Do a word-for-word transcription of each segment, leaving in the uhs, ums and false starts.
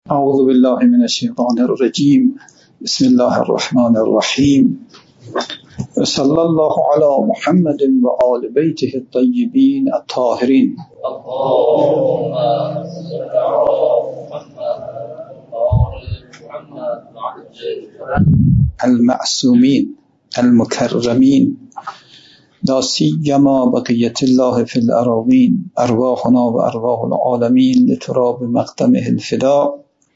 اعوذ بالله من الشیطان الرجیم. بسم الله الرحمن الرحیم. صلی الله علی محمد و آل بیته الطیبین الطاهرین. المعصومین المکرمین، لا سیما بقیت الله فی الاراضین، ارواحنا و ارواح العالمین لتراب مقدمه الفدا.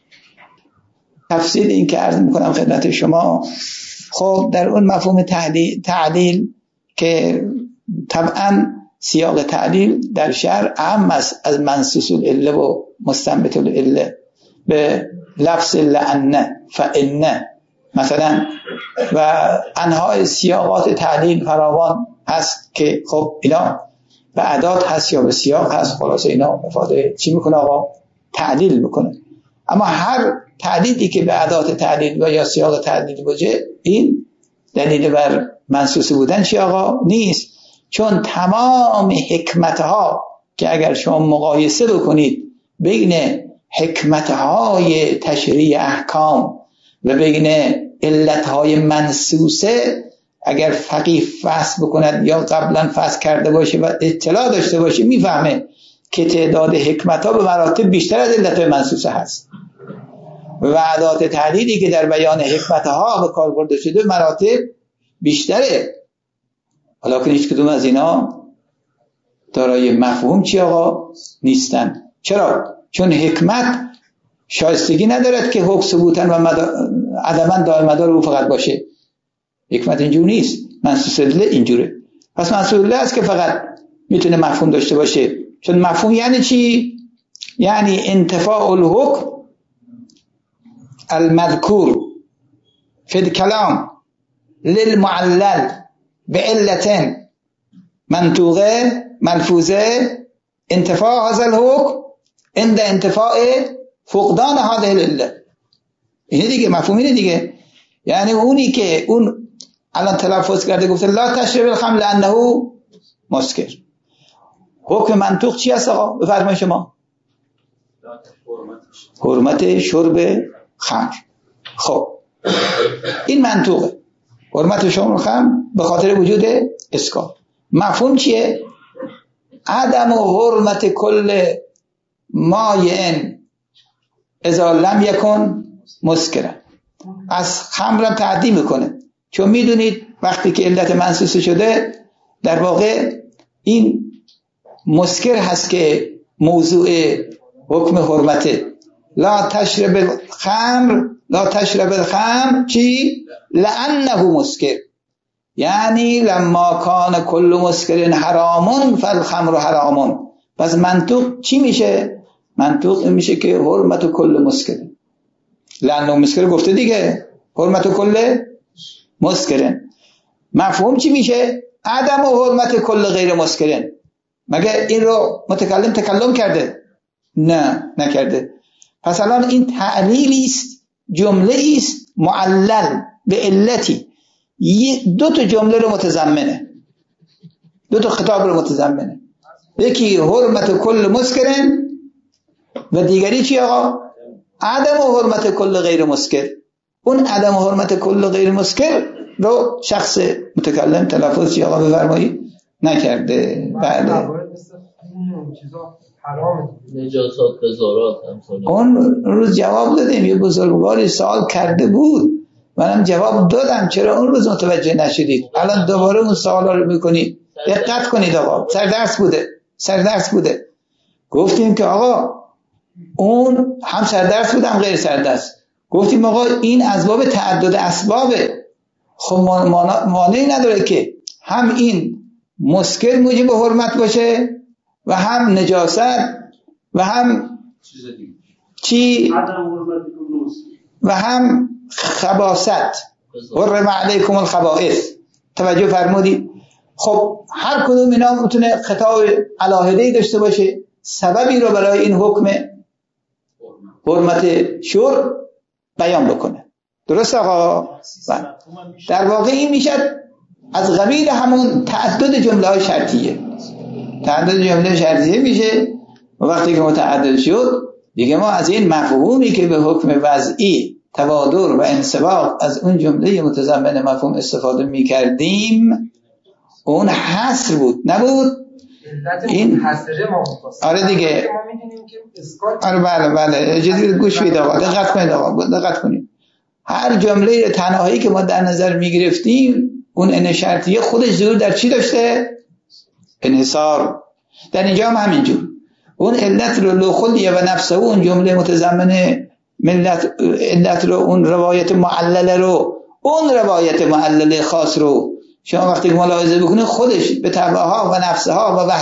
تفصیل این که عرض میکنم خدمت شما، خب در اون مفهوم تعلیل, تعلیل که طبعا سیاق تعلیل در شرع اهم است از منصوص العله و مستنبت العله. به لفظ لأن فإن مثلا و انواع سیاقات تعلیل فراوان هست که خب اینا به اعداد هست یا به سیاق هست، خلاص اینا مفاده چی میکنه؟ آقا تعلیل میکنه. اما هر تعلیلی که به اعداد تعلیل و یا سیاق تعلیل باشه، این دلیل بر منصوص بودن چی آقا؟ نیست. چون تمام حکمتها که اگر شما مقایسه بکنید بین حکمتهای تشریع احکام و بین علتهای منصوصه، اگر فقیه فحص بکند یا قبلا فحص کرده باشه و اطلاع داشته باشه، میفهمه که تعداد حکمتها به مراتب بیشتر از علتهای منصوصه هست و اعداد تعلیلی که در بیان حکمتها به کار برده شده مراتب بیشتره. حالا که هیچ کدوم از اینا دارای مفهوم چی آقا نیستن. چرا؟ چون حکمت شایستگی ندارد که حکم ثبوتن و عدمن دائم مدار او فقط باشه. حکمت اینجور نیست، منصوص العله اینجوره. پس منصوص العله است که فقط میتونه مفهوم داشته باشه. چون مفهوم یعنی چی؟ یعنی انتفاع الحکم المذکور فی الکلام للمعلل بعلة منطوقه ملفوظه، انتفاع هذا الحکم عند انتفاع فقدان هذه العله. اینه دیگه، مفهوم اینه دیگه. یعنی اونی که اون الان تلفظ کرده گفته لا تشرب الخمر لانه مسکر، حکم منطوق چی هست آقا؟ بفرمایید شما. حرمت شرب خمر. خب این منطوقه، حرمت شرب خمر به خاطر وجود اسکار. مفهوم چیه؟ عدم حرمت کل مایع اذا لم یکن مسکرا. از خمر تعدی میکنه، چون میدونید وقتی که علت منصوص شده در واقع این مسکر هست که موضوع حکم حرمته. لا تشرب الخمر، لا تشرب الخمر چی؟ لانه مسکر، یعنی لما کان کل مسکر حرامون فالخمر حرامون. پس منطوق چی میشه؟ منطوق میشه که حرمت کل مسکر لانه مسکر گفته دیگه، حرمت کل مسکرن. مفهوم چی میشه؟ عدم و حرمت کل غیر مسکرن. مگه این رو متکلم تکلم کرده؟ نه نکرده. پس الان این تعلیلی است، جمله است معلل به علتی، دو تا جمله رو متضمنه، دو تا خطاب رو متضمنه. یکی حرمت کل مسکرن و دیگری چی آقا؟ عدم و حرمت کل غیر مسکر. اون عدم و حرمت کل غیر مسکر رو شخص متکلم تلفظ چی آقا بفرمایید نکرده. بله نجاسات قذارات. اون روز جواب دادیم، یه بزرگواری سوال کرده بود، منم جواب دادم. چرا اون روز متوجه نشدید؟ الان دوباره اون سوالا رو میکنید. دقت کنید آقا، سردرس بوده، سردرس بوده. گفتیم که آقا اون هم سردرس بود هم غیر سردرس. گفتیم آقا این اسباب تعدد اسبابه. خب مانعی نداره که هم این مسکر موجب حرمت باشه و هم نجاست و هم چی و هم خباثت. حرم علیکم الخبائث. توجه فرمودید؟ خب هر کدوم اینا میتونه خطاب علاهده‌ای داشته باشه، سببی رو برای این حکم حرمت شرب بیان بکنه. درست آقا؟ در واقع این میشه از قبیل همون تعدد جمله های شرطیه. تعدد جمله شرطیه میشه و وقتی که متعدد شد دیگه ما از این مفهومی که به حکم وضعی توادر و انسباق از اون جمله متضمن مفهوم استفاده می‌کردیم، اون حصر بود نبود. این حصره ما بود. آره دیگه ما می‌دونیم که اسکات. آره بله بله اجازه گوش بدید آقا، دقت کنید آقا، دقت کنید. هر جمله تنهایی که ما در نظر می‌گرفتیم اون ان شرطیه خودش ظهور در چی داشته؟ انحصار. در اینجا هم همینجور. اون علت رو لو خلیه و نفسه، اون جمله متضمن ملت علت رو، اون روایت معلله رو، اون روایت معلله خاص رو شما وقتی ملاحظه بکنید خودش به طبعها و نفسها و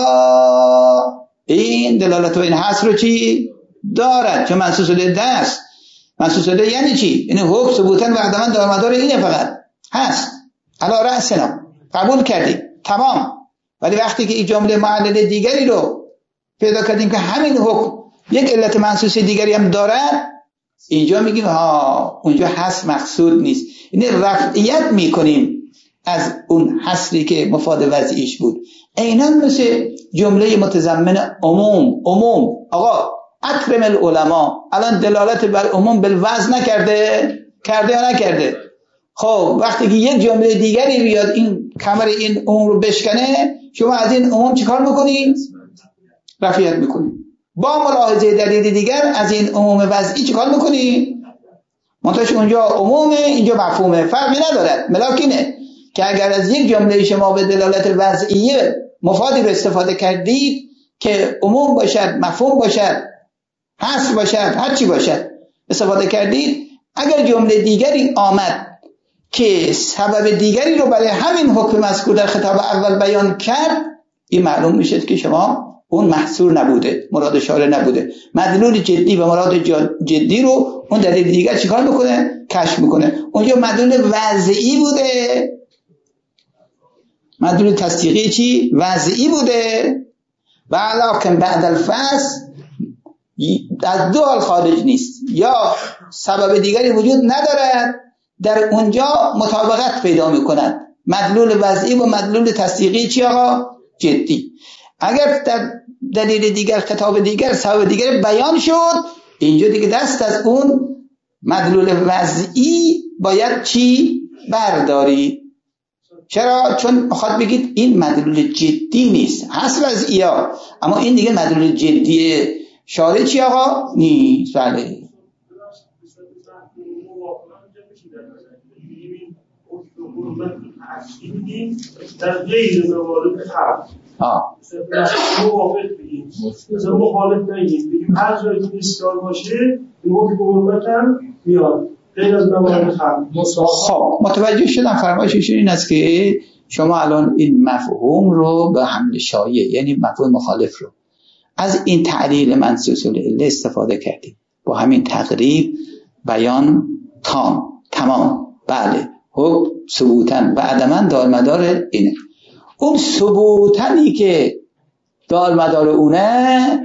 وحدها این دلالت و این حصر رو چی دارد؟ چون منصوص العله است. منصوص العله یعنی چی؟ یعنی حکم ثبوتن وحدمن دارمدار اینه، فقط هست علی رأسنا، قبول کردیم تمام. ولی وقتی که این جمله معلل دیگری رو پیدا کردیم که همین حکم یک علت منصوص دیگری هم دارد، اینجا میگیم ها اونجا حصر مقصود نیست، یعنی رفعیت میکنیم از اون حصری که مفاد وضعیش بود. عیناً مثل جمله متضمن عموم. عموم آقا اکرم العلماء الان دلالت بر عموم بالوضع نکرده؟ کرده یا نکرده؟ خب وقتی که یک جمله دیگری بیاد این کمر این عموم رو بشکنه، شما از این عموم چیکار میکنید؟ رفعیت میکنید. با ملاحظه دلیل دیگر از این عموم وضعی چیکار میکنید؟ منتهاش اونجا عمومه اینجا مفهومه، فرقی ندارد. ملاک اینه که اگر از یک جمله شما به دلالت وضعیه مفادی رو استفاده کردید که عموم باشد، مفهوم باشد، حصر باشد، هر چی باشد استفاده کردید، اگر جمله دیگری آمد که سبب دیگری رو برای همین حکم مذکور در خطاب اول بیان کرد، این معلوم میشه که شما اون محصور نبوده، مراد شارع نبوده. مدلول جدی و مراد جدی رو اون دلیل دیگر چیکار میکنه؟ کشف میکنه. اونجا مدلول وضعی بوده، مدلول تصدیقی چی؟ وضعی بوده. و علاکم بعد الفصل از دو حال خارج نیست، یا سبب دیگری وجود ندارد در اونجا مطابقت پیدا میکنند مدلول وضعی و مدلول تصدیقی چی آقا؟ جدی. اگر در دلیل دیگر، خطاب دیگر، سبب دیگر بیان شد، اینجا دیگه دست از اون مدلول وضعی باید چی برداری. چرا؟ چون میخواد بگید این مدلول جدی نیست، حصر از ایا، اما این دیگه مدلول جدی شارع چی آقا؟ نیست. بله در غیر موارد خلق ها موافق بگیم، مثلا مخالف نگیم، بگیم هر جایی که اسکار باشه این حکم حرمت هم میاد غیر از موارد خلق. خب متوجه شدم. فرمایششون این است که شما الان این مفهوم رو به حمل شایع، یعنی مفهوم مخالف رو از این تعلیل منصوص العله استفاده کردیم، با همین تقریب بیان تام تمام. بله حکم ثبوتن و عدمن دارمدار اینه. اون ثبوتنی که دارمدار اونه،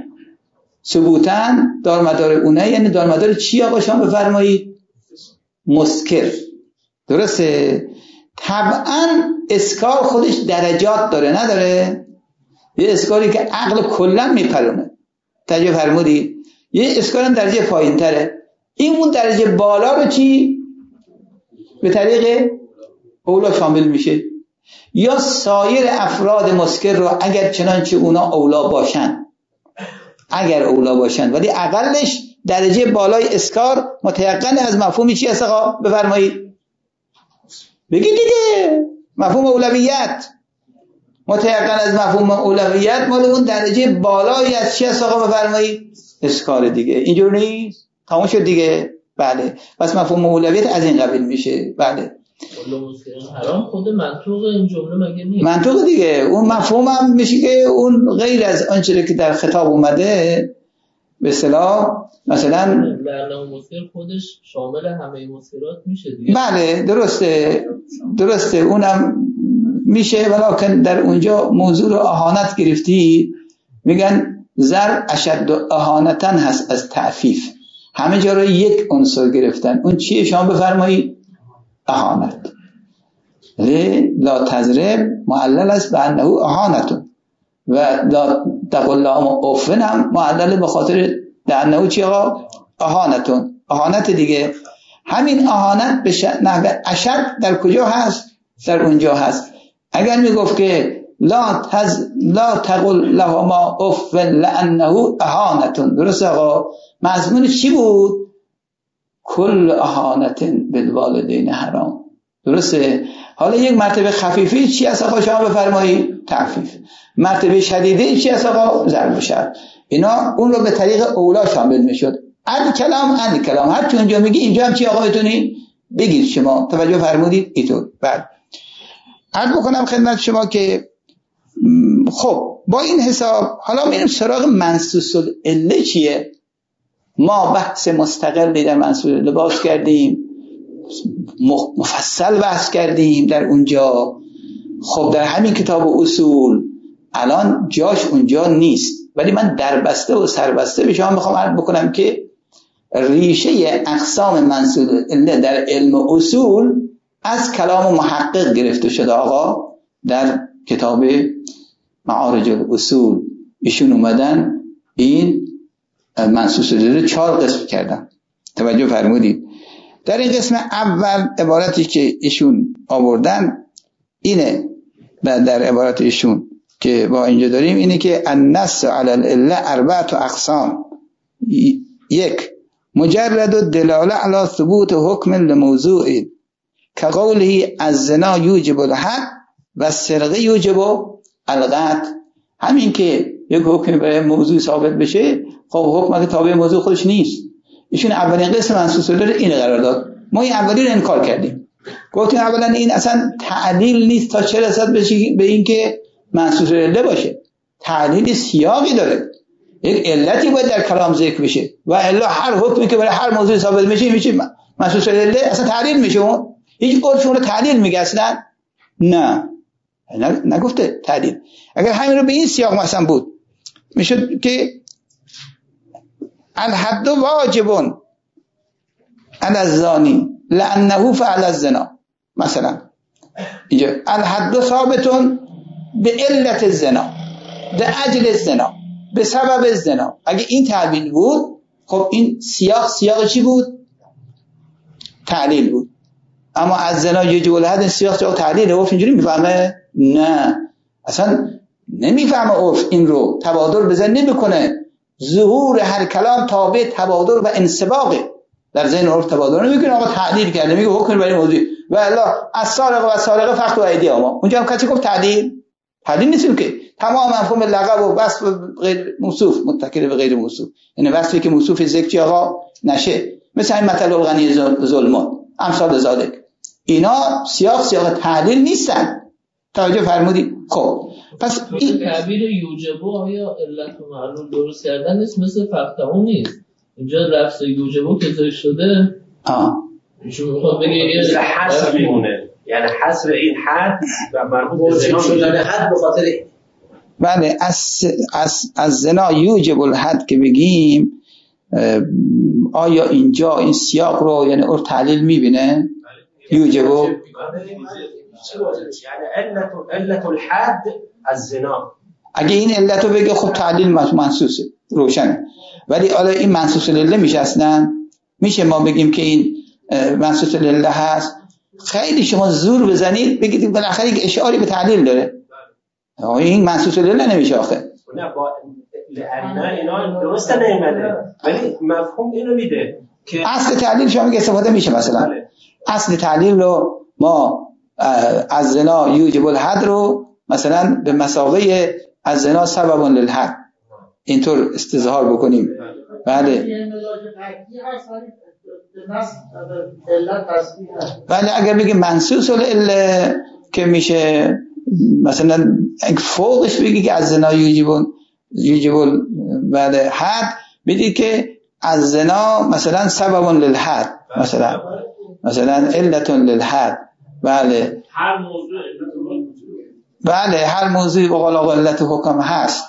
ثبوتن دارمدار اونه یعنی دارمدار چی آقا شما بفرمایید؟ مسکر. درسته؟ طبعا اسکار خودش درجات داره، نداره؟ یه اسکاری که عقل کلا میپرونه، توجه فرمودید؟ یه اسکار هم درجه پایین تره. این اون درجه بالا رو چی؟ به طریق اولا شامل میشه، یا سایر افراد مسکر رو اگر چنانچه اونا اولا باشن، اگر اولا باشن، ولی اقلش درجه بالای اسکار متیقن از مفهومی چی است آقا؟ بفرمایید بگید دیگه. مفهوم اولویت، متیقن از مفهوم اولویت مال اون درجه بالایی از چی است آقا؟ بفرمایید اسکار دیگه. اینجور نیست؟ تمام شد دیگه. بله پس مفهوم اولویت از این قبیل میشه. بله حرام خود منطوق این جمله مگه نیست؟ منطوق دیگه. اون مفهوم هم میشه که اون غیر از آنچه که در خطاب اومده به اصطلاح مثلا برنامه مسکر خودش شامل همه مسکرات میشه دیگه. بله درسته درسته اونم میشه، ولیکن در اونجا موضوع رو اهانت گرفتی، میگن زر اشد اهانتن هست از تعفیف. همه جا رو یک عنصر گرفتن. اون چیه شما بفرمایید؟ اهانت. لا تضرب معلل است به انه اهانتون، و لا تقل لهم اف هم معلل به خاطر لانه چی آقا؟ اهانتون، اهانت دیگه. همین اهانت به نحو اشد در کجا هست؟ در اونجا هست. اگر میگفت که لا تز لا تقل لهما اف لانه اهانتون، درست آقا؟ مضمون چی بود؟ کل اهانت بالوالدین حرام، درسته؟ حالا یک مرتبه خفیفی چی است آقا شما بفرمایید؟ تخفیف. مرتبه شدیده چی است آقا؟ ضرب شد. اینا اون رو به طریق اولا شامل میشد. عد کلام عد کلام هر چون اونجا میگی اینجا هم چی آقا بتونید بگید. شما توجه فرمودید اینطور. بعد عرض بکنم خدمت شما که خب با این حساب حالا میریم سراغ منصوص العله چیه. ما بحث مستقلی در منصوص العله باز کردیم، مفصل بحث کردیم در اونجا. خب در همین کتاب اصول الان جاش اونجا نیست، ولی من دربسته و سربسته به شما میخوام عرض بکنم که ریشه اقسام منصوص العله در علم اصول از کلام محقق گرفته شده آقا. در کتاب معارج الاصول ایشون اومدن این منصوص العله چهار قسم کردن. توجه فرمودید؟ در این قسم اول عبارتی که ایشون آوردن اینه، و در عبارت ایشون که با اینجا داریم اینه که النص علی العله اربعه اقسام. یک، مجرد الدلاله علی ثبوت حکم لموضوع كقوله الزنا یوجب الحد و السرقه یوجب القطع. همین که یک حکم برای موضوع ثابت بشه، خب حکم که تابع موضوع خودش نیست. ایشون اولین قسم منصوص العله اینو قرار داد. ما این اولی رو انکار کردیم، گفتیم اولا این اصلا تعلیل نیست تا چه رسد به این که منصوص العله باشه. تعلیل سیاقی داره، یک علتی باید در کلام ذکر بشه، و الا هر حکمی که برای هر موضوع ثابت میشه میشه منصوص العله، اصلا تعلیل میشه. اون هیچ عرفی رو تعلیل میگه اصلا؟ نه نگفته تعلیل. اگر همین رو به این سیاق مثلا بود میشد که الحد واجب علی الزانی لانه فعل الزنا. مثلا اینجا الحد ثابت به علت الزنا، به اجل الزنا، به سبب الزنا. اگه این تعلیل بود، خب این سیاق سیاق چی بود؟ تعلیل بود. اما از زنا یوجب الحد سیاق چه تعلیل؟ عرف اینجوری میفهمه؟ نه اصلا نمیفهمه عرف این رو. تبادر بزن نمیکنه. ظهور هر کلام تابع تبادر و انسباقه. در ذهن عرف تبادر نمیکنه. آقا تعلیل کرده میگه حکم برای موضوع و الا از سارق و سارقه فقط و ایدی اما اونجا هم کسی گفت تعلیل؟ تعلیل نیستیم که تمام مفهوم لقب و وصف غیر موصوف متکل به غیر موصوف، یعنی وصفی که موصوف ذکر آقا نشه، مثل این مطلب الغنی ظلمات امثال ذالک. اینا سیاق سیاق تعلیل نیستن. توجه فرمودید؟ خب پس این تعبیر یوجبو آیا علت و معلول درست کردن نیست؟ مثل فقطهون نیست. اینجا لفظ یوجبو که ذکر شده آه ایشون میخواد بگه یه حذف میمونه، یعنی حذف این حد و مربوط به زنا شدن حد به خاطر بله از از از زنا یوجب الحد که بگیم، آیا اینجا این سیاق رو یعنی اور تعلیل میبینه؟ یوجبو یعنی علت علت الحد از زنا. اگه این علت رو بگه خب تعلیل منصوصه، روشنه. ولی حالا این منصوص العله میشه اصلا؟ میشه ما بگیم که این منصوص العله هست؟ خیلی شما زور بزنید بگید بالاخره یک اشعاری به تعلیل داره. این منصوص العله نمیشه آخه. نه با لعنا اینا درست نمیده، ولی مفهوم اینو میده که اصل تعلیل شما میگه استفاده میشه. مثلا اصل تعلیل رو ما از زنا یوجب الحد رو مثلا به مساوی از زنا سبب للحد اینطور استظهار بکنیم. بله بله اگر بگیم منصوص العله که میشه مثلا فوقش بگی که از زنا یوجب یوجب بله حد، بگی که از زنا مثلا سبب للحد، مثلا مثلا علت للحد. بله هر موضوع علت بله هر موضوعی به قول آقا علت حکم هست.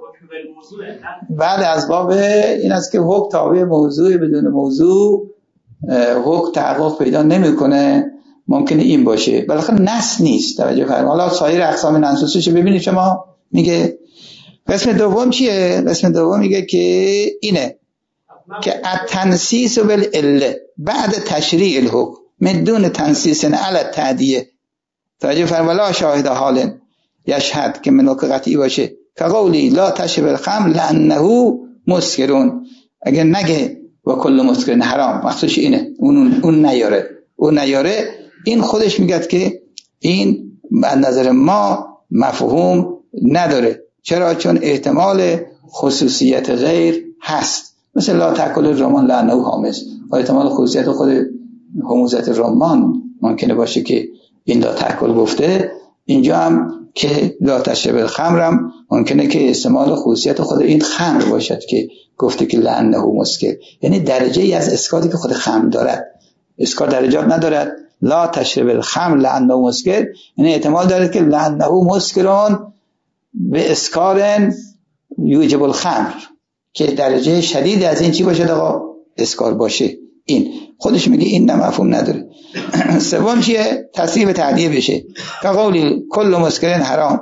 بله از باب این است که حکم تابع موضوع، بدون موضوع حکم تحقق پیدا نمیکنه. ممکنه این باشه، بالاخره نص نیست. توجه فرمایید. حالا سایر اقسام منصوصش ببینید شما. میگه قسم دوم چیه؟ قسم دوم میگه که اینه که التنسیس بالعله بعد تشریع الحکم من دون تنسیس علی التعدیه توجه فرمایید ولا شاهد حال یشهد که ملاک قطعی باشه که قولی لا تشرب الخمر لانه مسکرون اگر نگه و کل مسکرین حرام مقصودش اینه اون اون نیاره اون نیاره این خودش میگه که این از نظر ما مفهوم نداره. چرا؟ چون احتمال خصوصیت غیر هست، مثل لا تاکل الرمان لانه حامض و احتمال خصوصیت خود حموضت رمان ممکنه باشه که این لا تاکل گفته، اینجا هم که لا تشرب الخمر هم ممکنه که احتمال خصوصیت خود این خمر باشد که گفته که لانه مسکر، یعنی درجه ای از اسکاتی که خود خمر دارد. اسکار درجات ندارد. لا تشرب الخمر لانه مسکر یعنی احتمال داره که لانه مسکرون به اسکار یوجب الخمر که درجه شدید از این چی باشه آقا اسکار باشه. این خودش میگه این نه مفهوم نداره. سوم چیه؟ تصریح به تعدیه بشه که قولی کل مسکرین حرام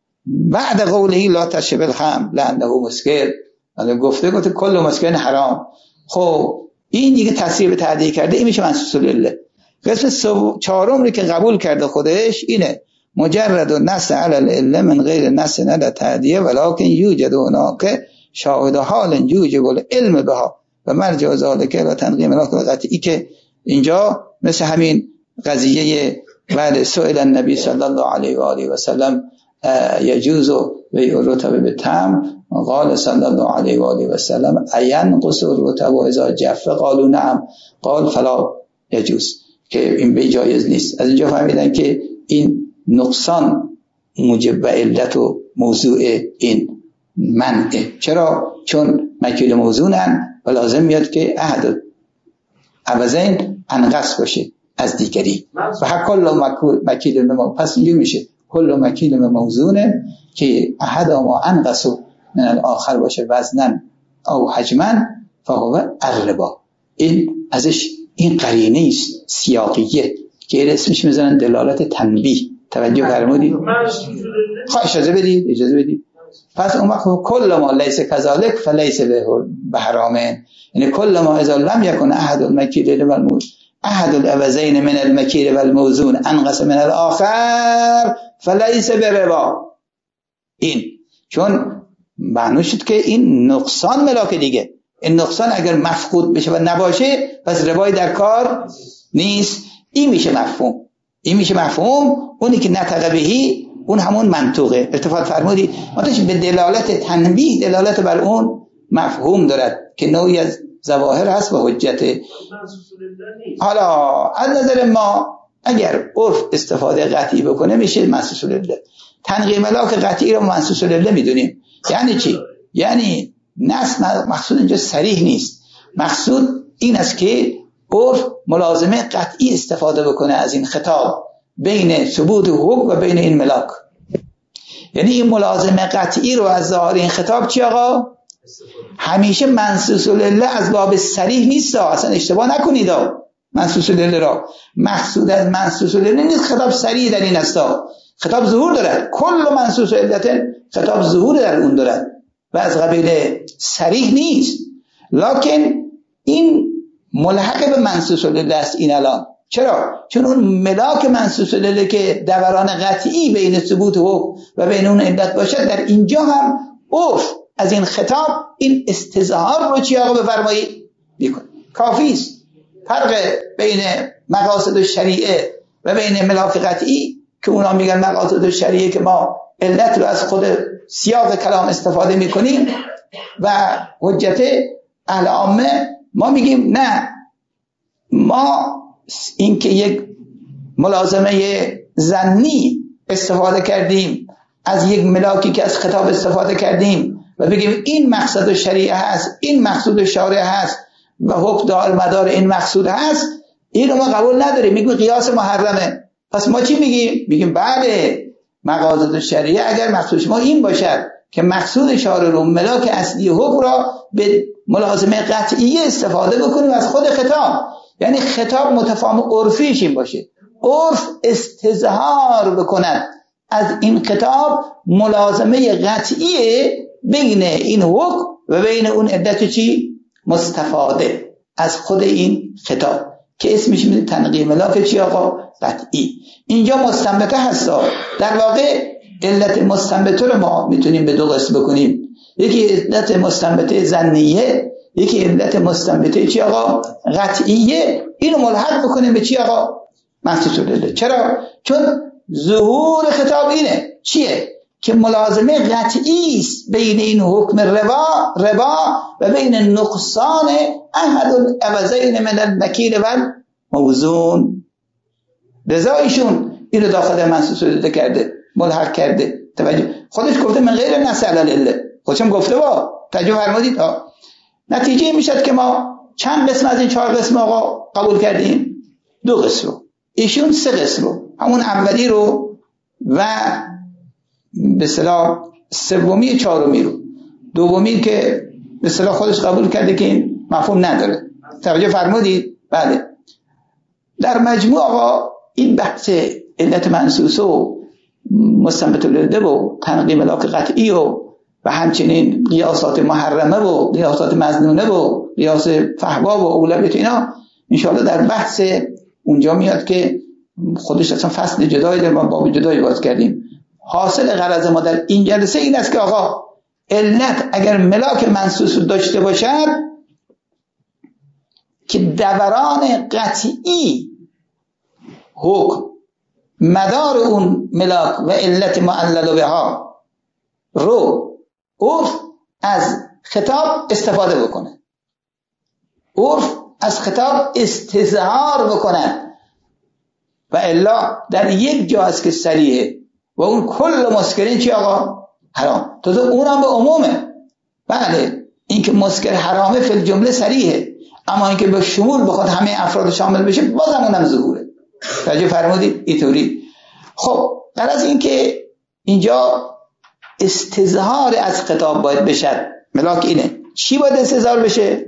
بعد قولی لا تشرب الخمر لانه مسکر گفته گفته کل مسکرین حرام. خب این دیگه تصریح به تعدیه کرده، این میشه منصوص الاله. قسم چهارم رو که قبول کرده خودش اینه مجرد و نص علی الاله من غیر نص علی تعدیه ولکن یوجد هناک شاهد حال یوجب العلم بها و مرجع ذالک و تنقیه ملاک قطعی که اینجا مثل همین قضیه بعد سئل النبی صلی الله علیه و آله و سلم یجوز و رطب بالتمر قال صلی الله علیه و آله و سلم اینقص الرطب اذا جف قالوا نعم قال فلا یجوز که این به جایز نیست. از اینجا فهمیدن که این نقصان موجب و علت و موضوع این منعه. چرا؟ چون مکیل موزونن و لازم میاد که احد عوضین انقص باشه از دیگری و حق کل مکیل نما پس اینجا میشه کل مکیل موزونه که احد ما انقص من الاخر باشه وزنن او حجمن فهو الربا. این ازش این قرینه است سیاقیه که اسمش میذارن دلالت تنبیه. توجه فرمودید؟ خواهش اجازه بدید اجازه بدید پس اون وقت کل ما لیس کذالک فلیس به حرامه، یعنی کل ما اذا لم یکن احد المکیل والموزون احد العوضین من المکیل والموزون انقص من الاخر فلیس بربا. این چون معنی شد که این نقصان ملاک دیگه، این نقصان اگر مفقود بشه و نباشه پس ربای در کار نیست. این میشه مفهوم، این میشه مفهوم. اونی که نطق بهی اون همون منطوقه. ارتفاع فرمودید ماتش به دلالت تنبیه دلالت بر اون مفهوم دارد که نوعی از ظواهر هست و حجت. حالا از نظر ما اگر عرف استفاده قطعی بکنه میشه منصوص الاله. تنقیه ملاک قطعی رو منصوص الاله میدونیم. یعنی چی؟ یعنی نص مقصود اینجا صریح نیست، مقصود این است که عرف ملازمه قطعی استفاده بکنه از این خطاب بین ثبوت حکم و بین این ملاک. یعنی این ملازمه قطعی رو از ظاهر این خطاب چی آقا؟ همیشه منصوص الاله از باب صریح نیست، اصلا اشتباه نکنید. منصوص الاله را مقصود از منصوص الاله نیست خطاب صریح در این است، خطاب ظهور دارد. کل منصوص الاله خطاب ظهور در اون دارد و از قبیل صریح نیست. لکن این ملحق به منصوص الاله است این الان. چرا؟ چون اون ملاک منصوص الاله که دوران قطعی بین ثبوت حکم و بین اون علت باشد، در اینجا هم عرف از این خطاب این استظهار رو چی آقا بفرمایید بیکن. کافی است. فرق بین مقاصد شریعه و بین ملاک قطعی که اونا میگن مقاصد شریعه که ما علت رو از خود سیاق کلام استفاده میکنیم و حجت اهل عامه ما میگیم نه، ما این که یک ملازمه ظنی استفاده کردیم از یک ملاکی که از خطاب استفاده کردیم و بگیم این مقصد شریعه هست، این مقصود شارع هست و حکم دار مدار این مقصود هست، این رو ما قبول نداریم، میگیم قیاس محرمه. پس ما چی میگیم؟ میگیم بله مقاصد شریعه اگر مقصود ما این باشد که مقصود شارع رو ملاک اصلی حکم را به ملازمه قطعی استفاده بکنیم از خود خطاب، یعنی خطاب متفاهم عرفیش این باشه، عرف استظهار بکند از این خطاب ملازمه قطعی بین این حکم و بین اون عدت چی؟ مستفاده از خود این خطاب که اسمش میشه تنقیه ملاک چی آقا؟ قطعی. اینجا مستنبته هستا. در واقع علت مستنبته رو ما میتونیم به دو قسم بکنیم، یکی علت مستنبته ظنیه، یکی علت مستنبته چی آقا؟ قطعیه. اینو ملحق بکنیم به چی آقا؟ محسوس العله. چرا؟ چون ظهور خطاب اینه چیه؟ که ملازمه قطعی است بین این حکم ربا ربا و بین نقصان احد العوضین من المکیل و موزون. لذا ایشون اینو داخل محسوس العله کرده، ملحق کرده. توجه، خودش گفته من غیر نص علی العله، خودشم گفته با توجه فرمودید. ها نتیجه میشد که ما چند قسم از این چهار قسم آقا قبول کردیم؟ دو قسم رو. ایشون سه قسم رو، همون اولی رو و به اصطلاح سومی چهارمی رو. دومی که به اصطلاح خودش قبول کرده که این مفهوم نداره. توجه فرمودید؟ بله. در مجموع آقا این بحث علت منصوص و مستنبت العله و تنقیه ملاک قطعی و و همچنین قیاسات محرمه و قیاسات مظنونه و قیاس فحوا و اولویت اینا انشاءالله در بحث اونجا میاد که خودش اصلا فصل جدایی داره، ما باب جدایی باز کردیم. حاصل غرض ما در این جلسه این است که آقا علت اگر ملاک منصوص داشته باشد که دوران قطعی حکم مدار اون ملاک و علت معلل بها رو عرف از خطاب استفاده بکنه، عرف از خطاب استظهار بکنه و الا در یک جا است که صریحه و اون کل مسکرین چی آقا؟ حرام. تو اونم به عمومه. بله این که مسکر حرامه فی الجمله صریحه، اما این که به شمول بخواد همه افراد شامل بشه بازم اونم ظهوره. توجه فرمودید؟ اینطوری. خب غرض این که اینجا استظهار از خطاب باید بشه. ملاک اینه. چی باید استظهار بشه؟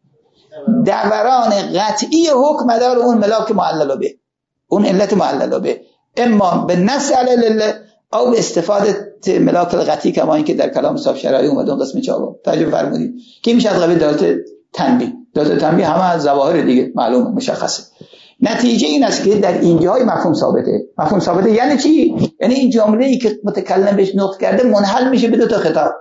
دوران قطعی حکم مدار اون ملاک معلل به، اون علت معلل به، اما به نص علی العله او به استفاده ملاک القطعی کما این که در کلام صاحب شرعی اومد اون قسم چهارم. توجه فرمودید که میشه از قبیل دلالت تنبیه. دلالت تنبیه همه از ظواهر دیگه معلومه مشخصه. نتیجه این است که در اینجای مفهوم ثابته. مفهوم ثابته یعنی چی؟ یعنی این جمله‌ای که متکلم بهش نطق کرده منحل میشه به دو تا خطاب.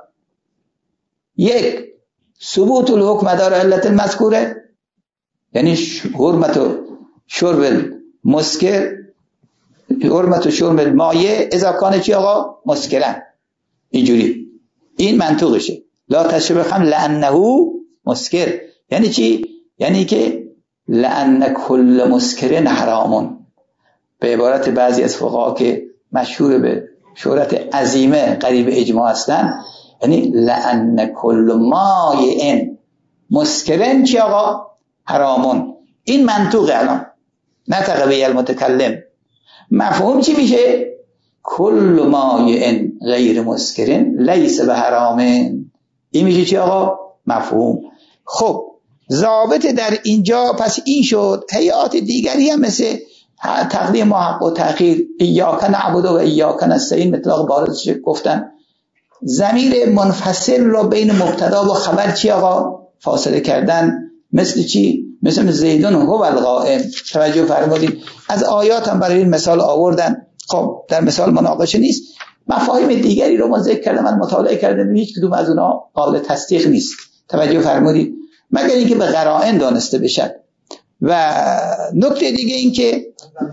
یک، ثبوت الحکم مدار علت المذکوره، یعنی حرمت و شرب مسکر، حرمت و شرب المایه اذا کان چی آقا؟ مسکرن. اینجوری این منطوقشه. لا تشرب خمر لانه مسکر. یعنی چی؟ یعنی که لأن کل مسکرین حرامون. به عبارت بعضی از فقها که مشهور به شهرت عظیمه قریب اجماع هستن، یعنی لأن کل مایعن مسکرین چی آقا؟ حرامون. این منطوق الان نطق به المتکلم. مفهوم چی میشه؟ کل مایعن غیر مسکرین لیس به حرامین. این میشه چی آقا؟ مفهوم. خب ضابط در اینجا پس این شد. هیئات دیگری هم مثل تقدیم ما حق و تأخیر، ایاک نعبد و ایاک نستعین مطلق بارزش گفتن. ضمیر منفصل رو بین مبتدا و خبر چی آقا؟ فاصله کردن. مثل چی؟ مثل زیدون هو القائم. توجه فرمودید؟ از آیات هم برای این مثال آوردن. خب در مثال مناقشه نیست. مفاهیم دیگری رو ما ذکر کردم، من مطالعه کردم، هیچ کدوم از اونها قابل تصدیق نیست. توجه فرمودید؟ مگر اینکه به قرائن دانسته بشد. و نکته دیگه این که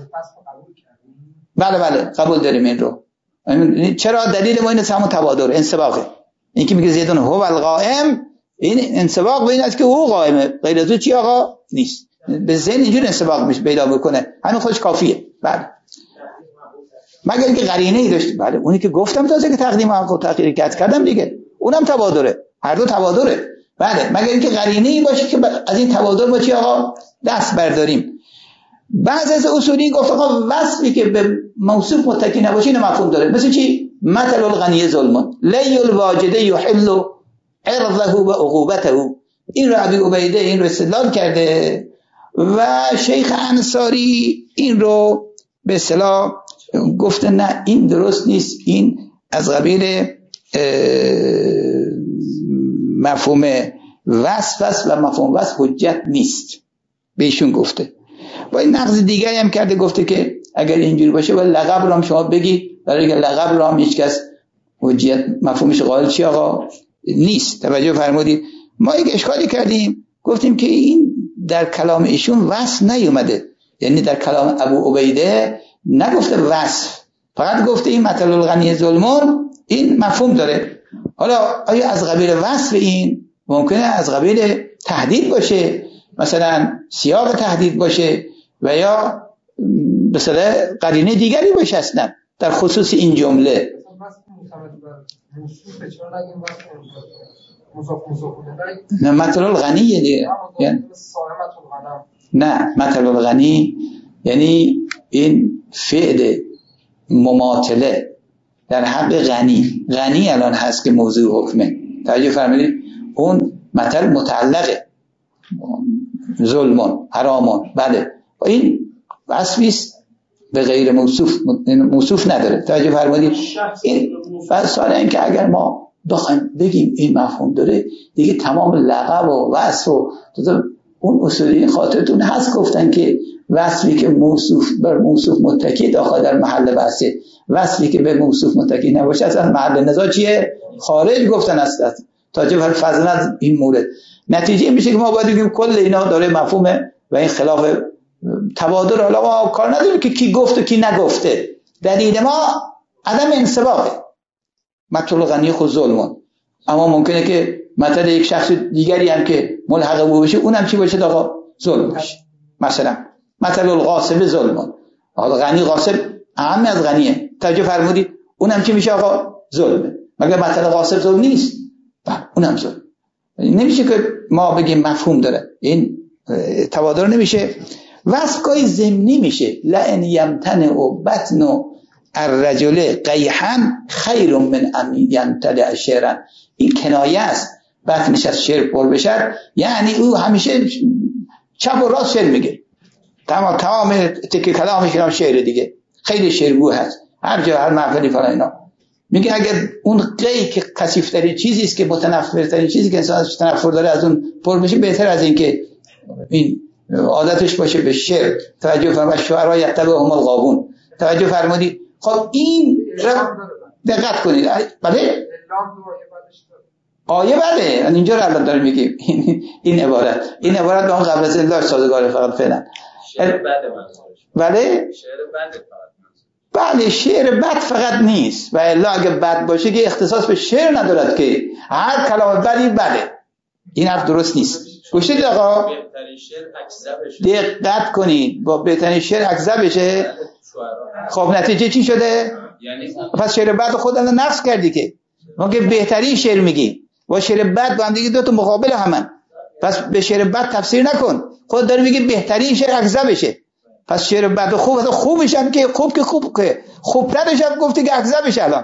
بله بله قبول داریم این رو. چرا؟ دلیل ما این است همون تبادر، انسباقه. این که میگه زیدون هو القائم، این انسباق به این است که او قائمه، غیر از او چی آقا؟ نیست. به ذهن اینجور انسباق میشه پیدا بکنه، همین خودش کافیه. بله مگر اینکه قرینه ای داشت. بله اونی که گفتم تازه که تقدیم حق و تأخیر کردم دیگه، اونم تبادره، هر دو تبادره. بله مگر اینکه قرینه‌ای باشه که از این تبادر با چی آقا دست برداریم. بعضی از اصولی گفت آقا وصفی که به موصوف متکی نباشه اینو مفهوم داره. مثل چی؟ مثل الغنی ظلم لی الواجد یحل عرضه و عقوبته. این رو ابی عبیده این رو استدلال کرده و شیخ انصاری این رو به اصطلاح گفته نه این درست نیست، این از قبیل مفهوم وصف است و مفهوم وصف حجت نیست. بهشون گفته. با این نقض دیگری هم کرده، گفته که اگر اینجوری باشه باید لقب رو هم شما بگی، برای اینکه لقب رو هم هیچ کس حجت مفهومش قائل چی آقا نیست. توجه فرمودید. ما یک اشکالی کردیم، گفتیم که این در کلام ایشون وصف نیومده، یعنی در کلام ابو عبیده نگفته وصف، فقط گفته این مطلع الغنی ظلمون این مفهوم داره. حالا آیا از قبیل وصف این ممکنه از قبیل تهدید باشه، مثلا سیاق تهدید باشه و یا مثلا قرینه دیگری باشه اصلا در خصوص این جمله؟ نه مطلع الغنی دیگه، نه مطلع الغنی یعنی این فعل مماثله در حق غنی، غنی الان هست که موضوع حکمه. توجه فرمودید؟ اون مطلع متعلقه ظلمون حرامون، بله این وصفی است به غیر موصوف، موصوف نداره. توجه فرمودید؟ این سوال این که اگر ما بخوایم بگیم این مفهوم داره دیگه تمام لقب و وصف و اون اصولی خاطرتون هست گفتن که وصفی که موصوف بر موصوف متکی داخل در محل بحثه، وصفی که به موصوف متکی نباشه از محل نزاع چیه؟ خارج گفتن است. توجه فرمودید؟ فضلا از این مورد نتیجه میشه که ما باید بگیم کل اینا داره مفهومه و این خلاف تبادر. حالا ما کار نداریم که کی گفت و کی نگفته، دلیل ما عدم انسباقه. مطلع غنی خود ظلمون، اما ممکنه که مثلا یک شخص دیگری هم که ملحق او بشه اونم چی باشه آقا؟ ظلم باشه. مثلا مثلا الغاصب ظلمون، آقا غنی غاصب اهم از غنیه. توجه فرمودید؟ اونم چی میشه آقا؟ ظلمه. مگر مثلا غاصب ظلم نیست؟ بله اونم ظلم. نمیشه که ما بگیم مفهوم داره، این تبادر نمیشه. وصف گاهی ضمنی میشه، لئن یمتنع و بطن الرجل قیحا خیر من ان یمتلئ شعرا. این کنایه است، بطنش از شعر پر بشه، یعنی او همیشه چپ و راست شعر میگه، تمام تمام تک کلامش اینا شعر دیگه، خیلی شعرگو هست، هر جا هر محفلی فلان اینا میگه. اگر اون قی که کثیف‌ترین چیزی است که متنفرترین چیزی که انسان ازش تنفر داره از اون پر بشه، بهتر از این که این عادتش باشه به شعر. توجه فرمایید؟ شعرا یتبعهم الغاوون. توجه فرمودید؟ خب این دقت کنید. بله آیه بله اینجا رو الان داریم میگیم این عبارت این عبارت به اون قبل از الله سازگاره فقط فعلا. شعر بد منظورش بله شعر بد فقط. بله شعر بد فقط نیست، و الا اگه بد باشه که اختصاص به شعر ندارد که هر کلام بدی بده. این حرف درست نیست. گوشید آقا بهترین شعر اکذب بشه، دقت کنید، با بهترین شعر اکذب بشه. خب نتیجه چی شده؟ یعنی پس شعر بد خود الان نقص کردی که ما که بهترین شعر میگی و شعر بد با هم دیگه دو تا مقابل همن، پس به شعر بد تفسیر نکن. خود داری میگی بهترین شعر اکذب بشه، پس شعر بد و خوب خوبش هم که خوب که خوب که خوب ترش هم گفتی که اکذب بشه الان.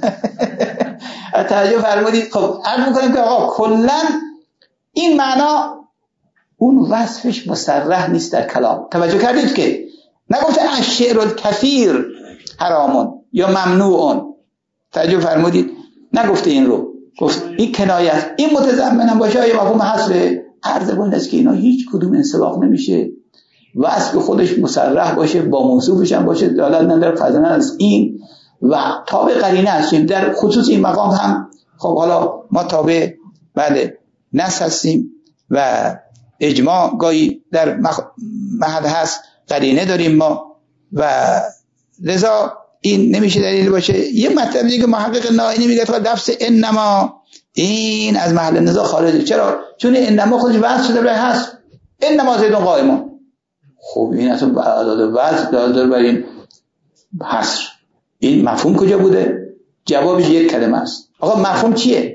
توجه فرمودید؟ خب عرض میکنیم که آقا کلا این معنا اون وصفش مصرح نیست در کلام. توجه کردید که نگفته الشعر الکثیر حرامون یا ممنوعون. توجه فرمودید؟ نگفته این رو، گفت این کنایت. این متضمن باشه یا مفهوم حصر عرض بون است که اینا هیچ کدوم انسباق نمیشه، وصف خودش مصرح باشه با موصوفش هم باشه، دلالت نداره فضلا از این و تابع قرینه هستیم در خصوص این مقام هم. خب حالا ما تابع بله نص هستیم و اجماع گاهی در محل هست، قرینه داریم ما و لذا این نمیشه دلیل باشه. یه مطلب دیگه محقق نائینی میگه تا لفظ انما این از محل نزاع خارجه. چرا؟ چون انما خودش وضع شده برای هست، انما زیدون قائمون. خب این اصلا وضع داره برای این حصر. این مفهوم کجا بوده؟ جوابش یک کلمه است. آقا مفهوم چیه؟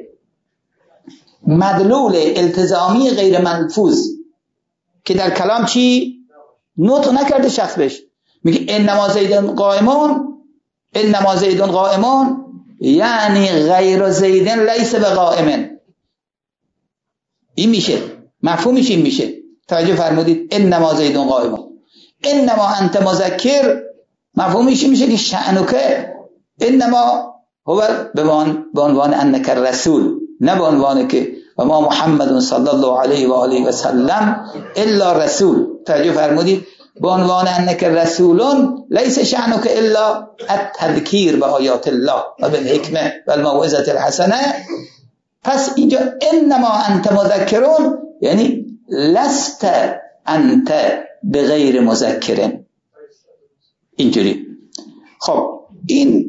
مدلول التزامی غیر منفوذ که در کلام چی؟ نطق نکرده شخص بهش. میگه انما زیدون قائمون، انما زیدون قائمون یعنی غیر زیدن لیس بقائمن. این میشه مفهومش، این میشه. توجه فرمودید؟ انما زیدون قائمون، انما انت مذکر مفهومش میشه که شأنک انما هو به عنوان انک الرسول، نه به عنوان که و ما محمد صلی الله علیه و آله و سلم الا رسول. توجه فرمودید به عنوان انک رسولون لیس شأنک الا التذکیر به آیات الله و بالحکمه و الموعظه الحسنه. پس اینجا انما انت مذکرون یعنی لست انت بغیر مذکرن. اینجوری. خب این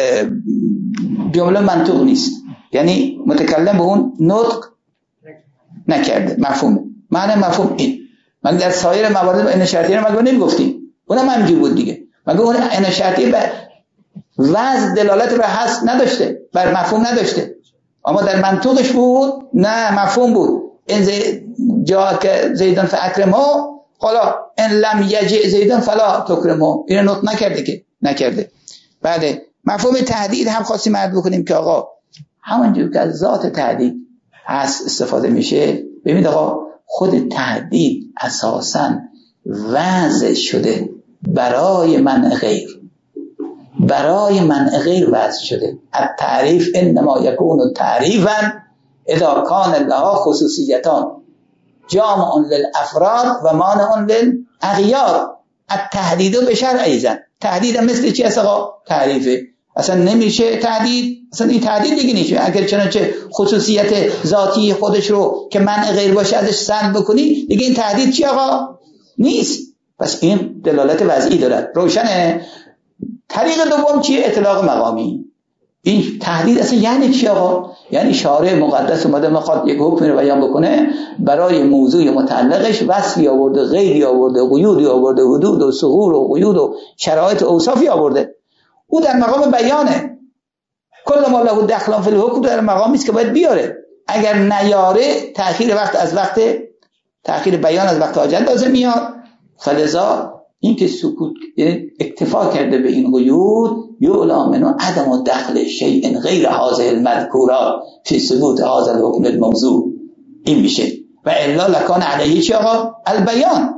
جمله منطق نیست، یعنی متکلم به اون نطق نکرده. مفهوم معنی مفهوم این. مگه در سایر موارد ان شرطیه رو مگه نمیگفتیم؟ اونم همینجوری بود دیگه. مگه اون ان شرطیه به وضع دلالت به حذف نداشته، بر مفهوم نداشته، اما در منطقش بود؟ نه، مفهوم بود. این جا که زیدان فاکرمه، حالا ان لم یجئ زیدان فلا تکرمه، اینو نطق نکرده که نکرده. بعد مفهوم تهدید هم خواستیم عرض بکنیم که آقا همونجور که از ذات تهدید هست استفاده میشه. ببینید آقا خود تهدید اساساً وضع شده برای منع غیر، برای منع غیر وضع شده. التعریف انما یکون تعریفا اذا کان لها خصوصیتان جامع للافراد و مانع للاغیار. التهدید بشرع ایضا. تهدید مثل چی است آقا؟ تعریفه. اصلا نمیشه تهدید، اصلا این تهدید دیگه نیست. اگر چنانچه خصوصیت ذاتی خودش رو که منع غیر باشه ازش سلب بکنی دیگه این تهدید چی آقا؟ نیست. پس این دلالت وضعی دارد. روشنه؟ طریق دوم چیه؟ اطلاق مقامی. این تهدید اصلا یعنی چی آقا؟ یعنی شارع مقدس اومده میخواد یک حکم رو بیان بکنه، برای موضوع متعلقش وصفی آورده، غیری آورده، قیودی آورده، حدود و ثغور و قیود و شرایط و اوصافی آورده. او در مقام بیانه. کل ما له دخل فی الحکم در مقامی است که باید بیاره. اگر نیاره تأخیر وقت از وقت تأخیر بیان از وقت حاجت لازم میاد. فلذا این که سکوت اکتفا کرده به این قیود یعلم منه عدم دخل شیء غیر هذه المذکورات فی ثبوت هذا الحکم الموضوع. این میشه و الا لکان علیه چی آقا؟ البیان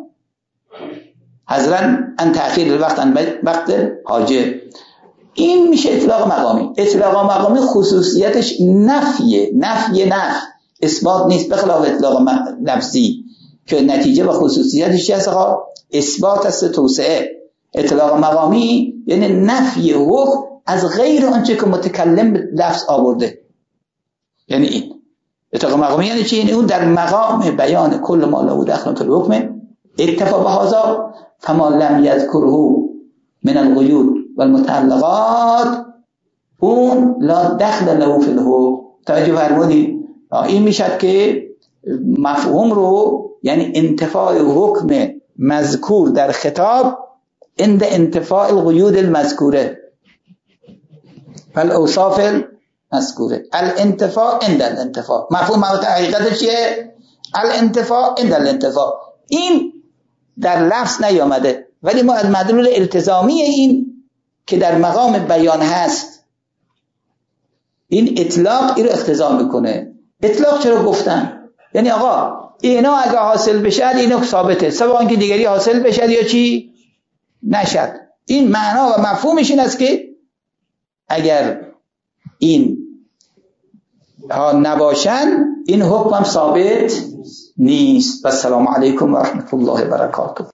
حذرا ان تأخیر الوقت عن وقت حاجه. این میشه اطلاق مقامی. اطلاق مقامی خصوصیتش نفیه، نفی نفی، اثبات نیست، بخلاف اطلاق لفظی که نتیجه و خصوصیتش چی است آقا؟ اثبات است، توسعه. اطلاق مقامی یعنی نفی حکم از غیر آنچه که متکلم به لفظ آورده. یعنی این اطلاق مقامی یعنی چی؟ یعنی اون در مقام بیان کل ما له دخل فی الحکم اکتفا بهذا فما لم یذکره من القیود والمتعلقات اون لا دخل له فی الحکم. توجه فرمودید؟ این میشد که مفهوم رو یعنی انتفاع حکم مذکور در خطاب عند انتفاع القیود المذکوره فالاوصاف المذکوره. الانتفاع عند الانتفاع. مفهوم حقیقتش چیه؟ الانتفاع عند الانتفاع. این در لفظ نیامده ولی ما از مدلول التزامی این که در مقام بیان هست این اطلاق این رو اقتضا میکنه. اطلاق چرا گفتن؟ یعنی آقا اینا اگه حاصل بشد اینا ثابته، سبب اینکه دیگری حاصل بشد یا چی نشد. این معنا و مفهومش این است که اگر این ها نباشن این حکم هم ثابت نیست. و السلام علیکم و رحمت الله و برکاته.